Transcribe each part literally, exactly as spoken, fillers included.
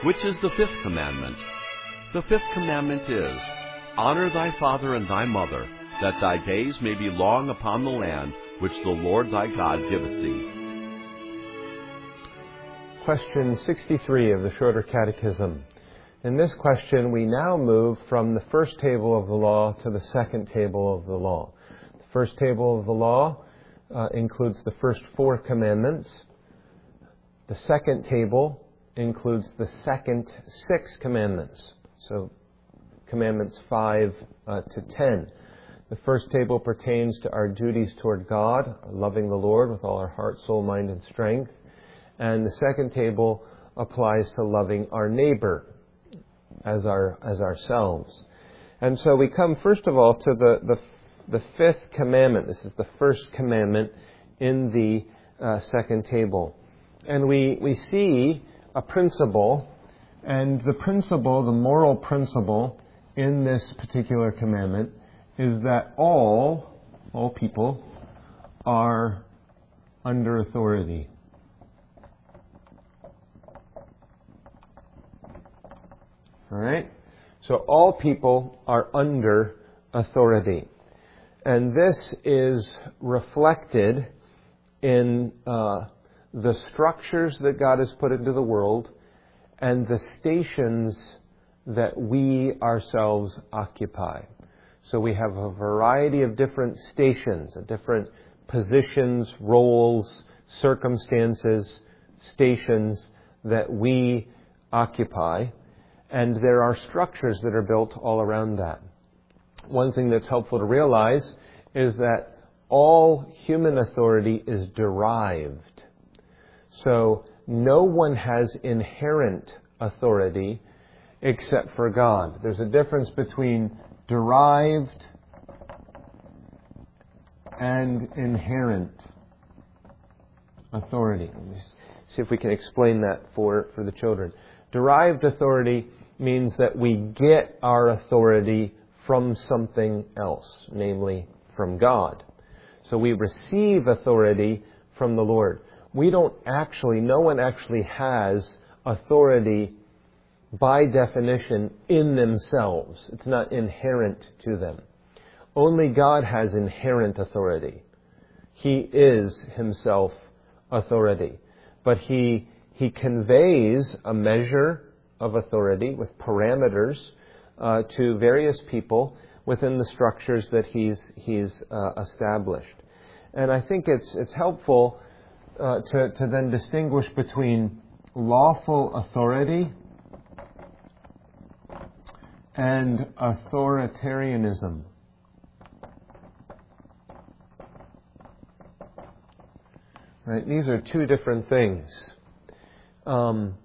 Which is the fifth commandment? The fifth commandment is, Honor thy father and thy mother, that thy days may be long upon the land which the Lord thy God giveth thee. Question sixty-three of the Shorter Catechism. In this question, we now move from the first table of the law to the second table of the law. The first table of the law uh, includes the first four commandments. The second table includes the second six commandments. So, commandments five uh, to ten. The first table pertains to our duties toward God, loving the Lord with all our heart, soul, mind, and strength. And the second table applies to loving our neighbor as our as ourselves. And so we come first of all to the the, the fifth commandment. This is the first commandment in the uh, second table. And we, we see a principle, and the principle, the moral principle in this particular commandment is that all, all people are under authority. All right? So all people are under authority. And this is reflected in uh, the structures that God has put into the world and the stations that we ourselves occupy. So we have a variety of different stations, different positions, roles, circumstances, stations that we occupy. And there are structures that are built all around that. One thing that's helpful to realize is that all human authority is derived. So no one has inherent authority except for God. There's a difference between derived and inherent authority. Let me see if we can explain that for, for the children. Derived authority means that we get our authority from something else, namely from God. So we receive authority from the Lord. We don't actually, no one actually has authority by definition in themselves. It's not inherent to them. Only God has inherent authority. He is himself authority. But he, he conveys a measure of authority with parameters uh, to various people within the structures that he's, he's uh, established. And I think it's, it's helpful Uh, to, to then distinguish between lawful authority and authoritarianism. Right? These are two different things. Um,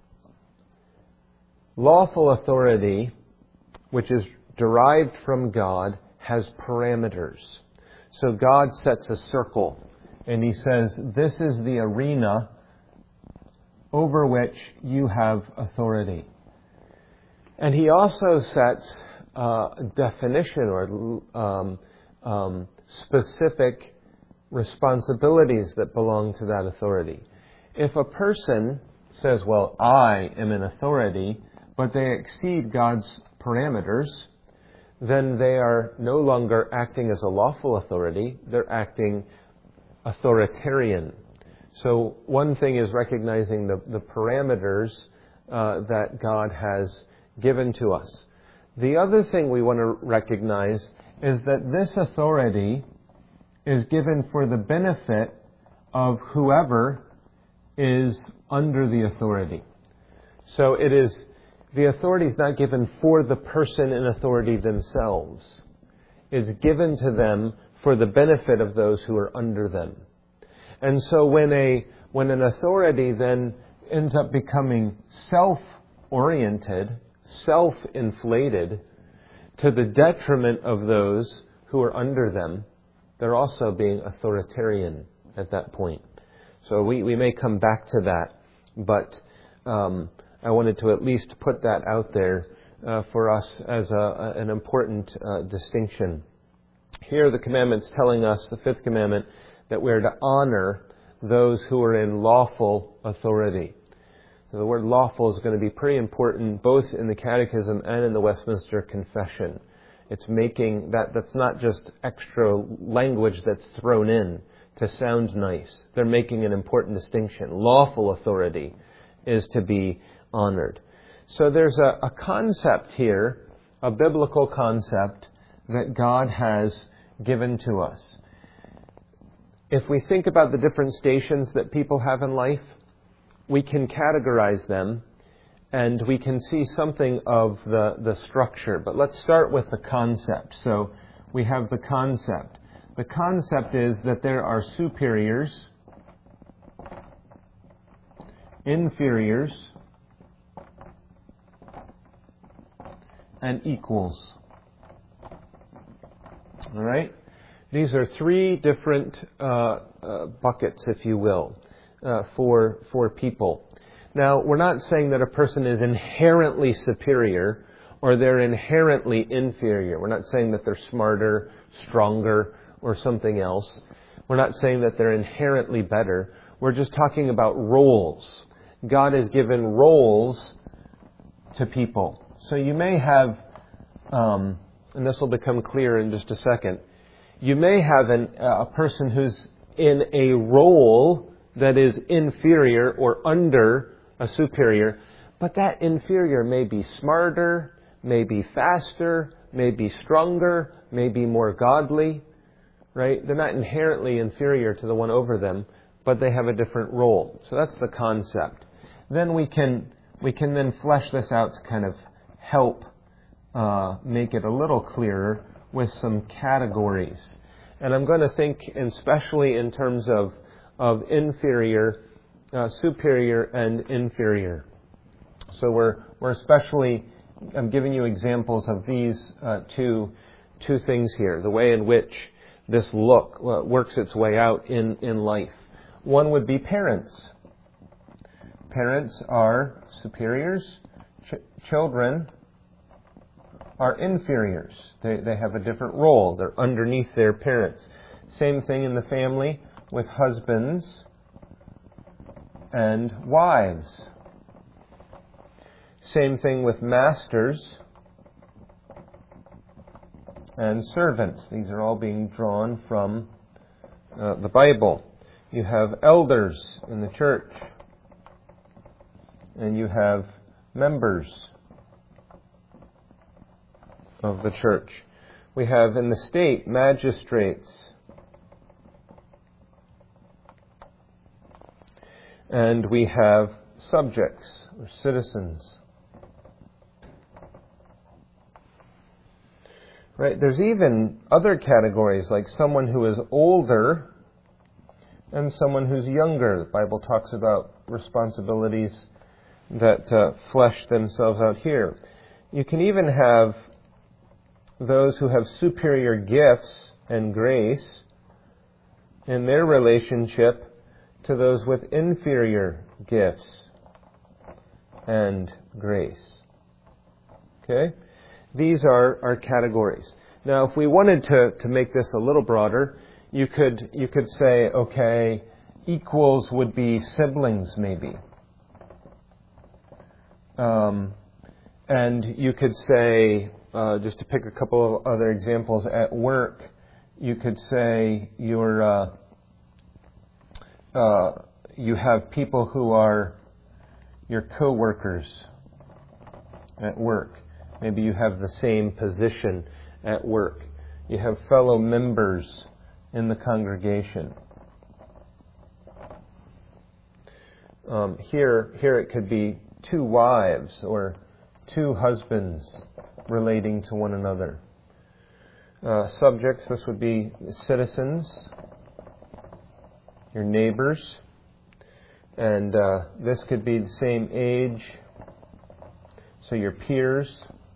lawful authority, which is derived from God, has parameters. So God sets a circle. And he says, this is the arena over which you have authority. And he also sets uh, a definition or um, um, specific responsibilities that belong to that authority. If a person says, well, I am an authority, but they exceed God's parameters, then they are no longer acting as a lawful authority. They're acting authoritarian. So one thing is recognizing the, the parameters uh, that God has given to us. The other thing we want to recognize is that this authority is given for the benefit of whoever is under the authority. So it is, the authority is not given for the person in authority themselves. It's given to them for the benefit of those who are under them. And so when a when an authority then ends up becoming self-oriented, self-inflated, to the detriment of those who are under them, they're also being authoritarian at that point. So we, we may come back to that, but um, I wanted to at least put that out there uh, for us as a, an important uh, distinction. Here the commandment's telling us, the fifth commandment, that we're to honor those who are in lawful authority. So the word lawful is going to be pretty important both in the Catechism and in the Westminster Confession. It's making that, that's not just extra language that's thrown in to sound nice. They're making an important distinction. Lawful authority is to be honored. So there's a, a concept here, a biblical concept that God has given to us. If we think about the different stations that people have in life, we can categorize them and we can see something of the, the structure. But let's start with the concept. So we have the concept. The concept is that there are superiors, inferiors, and equals. All right? These are three different uh, uh, buckets, if you will, uh, for for people. Now, we're not saying that a person is inherently superior or they're inherently inferior. We're not saying that they're smarter, stronger, or something else. We're not saying that they're inherently better. We're just talking about roles. God has given roles to people. So you may have, um, and this will become clear in just a second, you may have an, uh, a person who's in a role that is inferior or under a superior, but that inferior may be smarter, may be faster, may be stronger, may be more godly, right? They're not inherently inferior to the one over them, but they have a different role. So that's the concept. Then we can we can then flesh this out to kind of help uh, make it a little clearer with some categories. And I'm going to think especially in terms of, of inferior, uh, superior, and inferior. So we're we're especially, I'm giving you examples of these uh, two two things here, the way in which this look uh, works its way out in, in life. One would be parents. Parents are superiors. Ch- children are inferiors. They they have a different role. They're underneath their parents. Same thing in the family with husbands and wives. Same thing with masters and servants. These are all being drawn from uh, the Bible. You have elders in the church, and you have members of the church. We have in the state magistrates, and we have subjects or citizens. Right? There's even other categories like someone who is older and someone who's younger. The Bible talks about responsibilities that uh, flesh themselves out here. You can even have those who have superior gifts and grace in their relationship to those with inferior gifts and grace. Okay? These are our categories. Now, if we wanted to, to make this a little broader, you could you could say, okay, equals would be siblings, maybe. Um, and you could say, uh, just to pick a couple of other examples, at work, you could say you're, uh, uh, you have people who are your co-workers at work. Maybe you have the same position at work. You have fellow members in the congregation. Um, here, here it could be two wives or two husbands relating to one another. Uh, subjects, this would be citizens, your neighbors, and uh, this could be the same age, so your peers.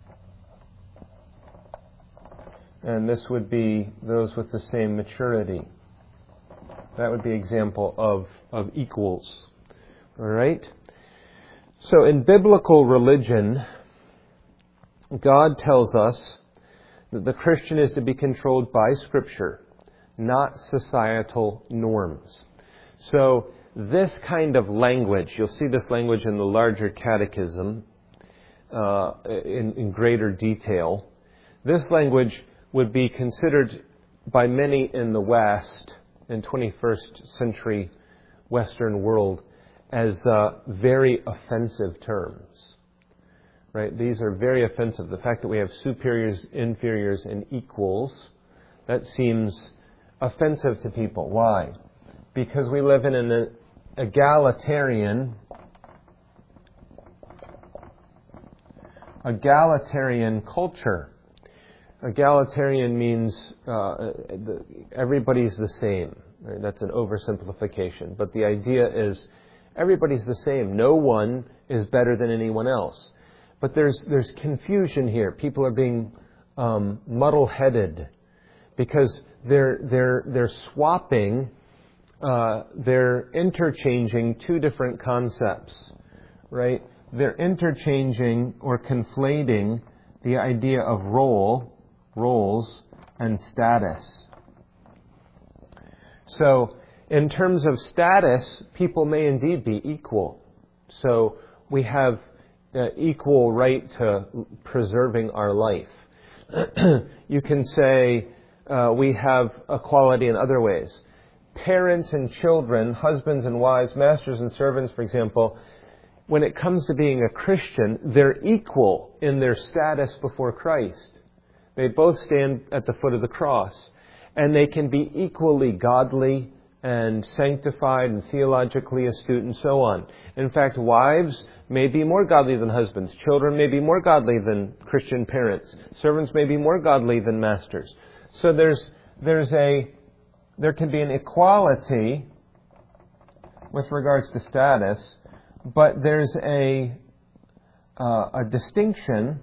And this would be those with the same maturity. That would be an example of, of equals. All right? So in biblical religion, God tells us that the Christian is to be controlled by Scripture, not societal norms. So this kind of language, you'll see this language in the larger catechism uh, in, in greater detail. This language would be considered by many in the West, in twenty-first century Western world, as uh, very offensive terms. Right? These are very offensive. The fact that we have superiors, inferiors, and equals, that seems offensive to people. Why? Because we live in an egalitarian, egalitarian culture. Egalitarian means uh, everybody's the same. Right? That's an oversimplification. But the idea is everybody's the same. No one is better than anyone else. But there's there's confusion here. People are being um, muddle-headed because they're they're they're swapping, uh, they're interchanging two different concepts, right? They're interchanging or conflating the idea of role, roles, and status. So, in terms of status, people may indeed be equal. So we have Uh, equal right to preserving our life. You can say uh, we have equality in other ways. Parents and children, husbands and wives, masters and servants, for example, when it comes to being a Christian, they're equal in their status before Christ. They both stand at the foot of the cross, and they can be equally godly and sanctified and theologically astute and so on. In fact, wives may be more godly than husbands. Children may be more godly than Christian parents. Servants may be more godly than masters. So there's there's a there can be an equality with regards to status, but there's a uh, a distinction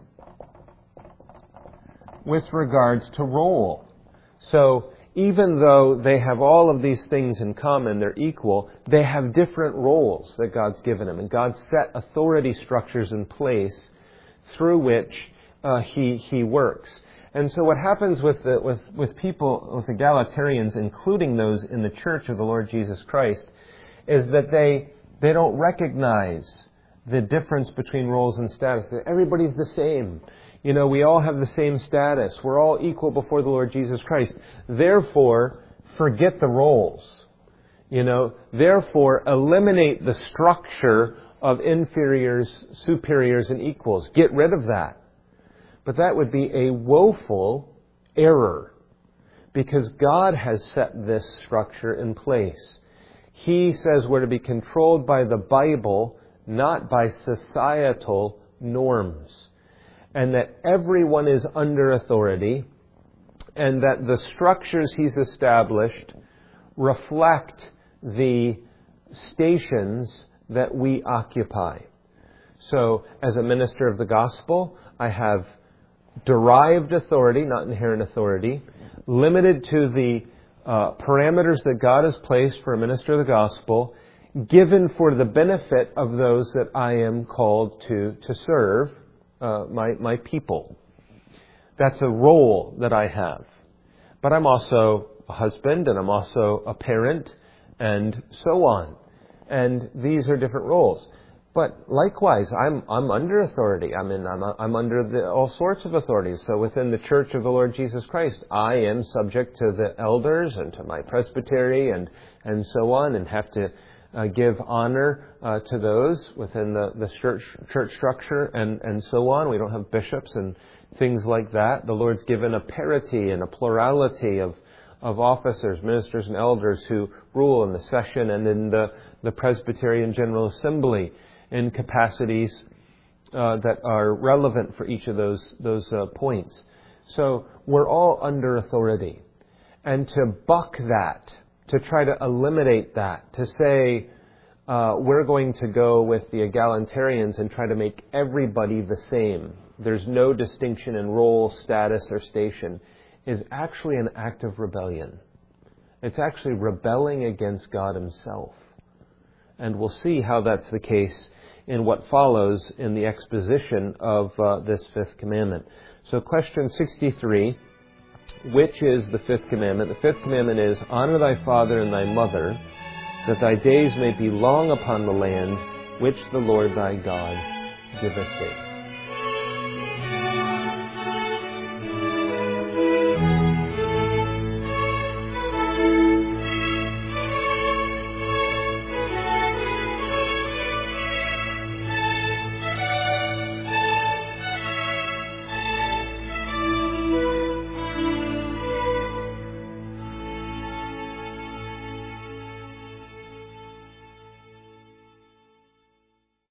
with regards to role. So even though they have all of these things in common, they're equal, they have different roles that God's given them. And God set authority structures in place through which uh, He He works. And so what happens with the, with with people, with the egalitarians, including those in the Church of the Lord Jesus Christ, is that they they don't recognize the difference between roles and status. Everybody's the same. You know, we all have the same status. We're all equal before the Lord Jesus Christ. Therefore, forget the roles. You know, therefore, eliminate the structure of inferiors, superiors, and equals. Get rid of that. But that would be a woeful error, because God has set this structure in place. He says we're to be controlled by the Bible, not by societal norms. And that everyone is under authority, and that the structures He's established reflect the stations that we occupy. So, as a minister of the gospel, I have derived authority, not inherent authority, limited to the uh, parameters that God has placed for a minister of the gospel, given for the benefit of those that I am called to, to serve. Uh, my, my people. That's a role that I have. But I'm also a husband, and I'm also a parent, and so on. And these are different roles. But likewise, I'm I'm under authority. I mean, I'm I'm under the, all sorts of authorities. So within the Church of the Lord Jesus Christ, I am subject to the elders and to my presbytery and and so on, and have to Uh, give honor uh, to those within the, the church, church structure and, and so on. We don't have bishops and things like that. The Lord's given a parity and a plurality of, of officers, ministers, and elders who rule in the session and in the, the Presbyterian General Assembly in capacities uh, that are relevant for each of those, those uh, points. So we're all under authority. And to buck that, to try to eliminate that, to say uh, we're going to go with the egalitarians and try to make everybody the same, there's no distinction in role, status, or station, is actually an act of rebellion. It's actually rebelling against God Himself. And we'll see how that's the case in what follows in the exposition of uh, this fifth commandment. So question sixty-three. Which is the fifth commandment? The fifth commandment is, honor thy father and thy mother. that thy days may be long upon the land which the Lord thy God giveth thee.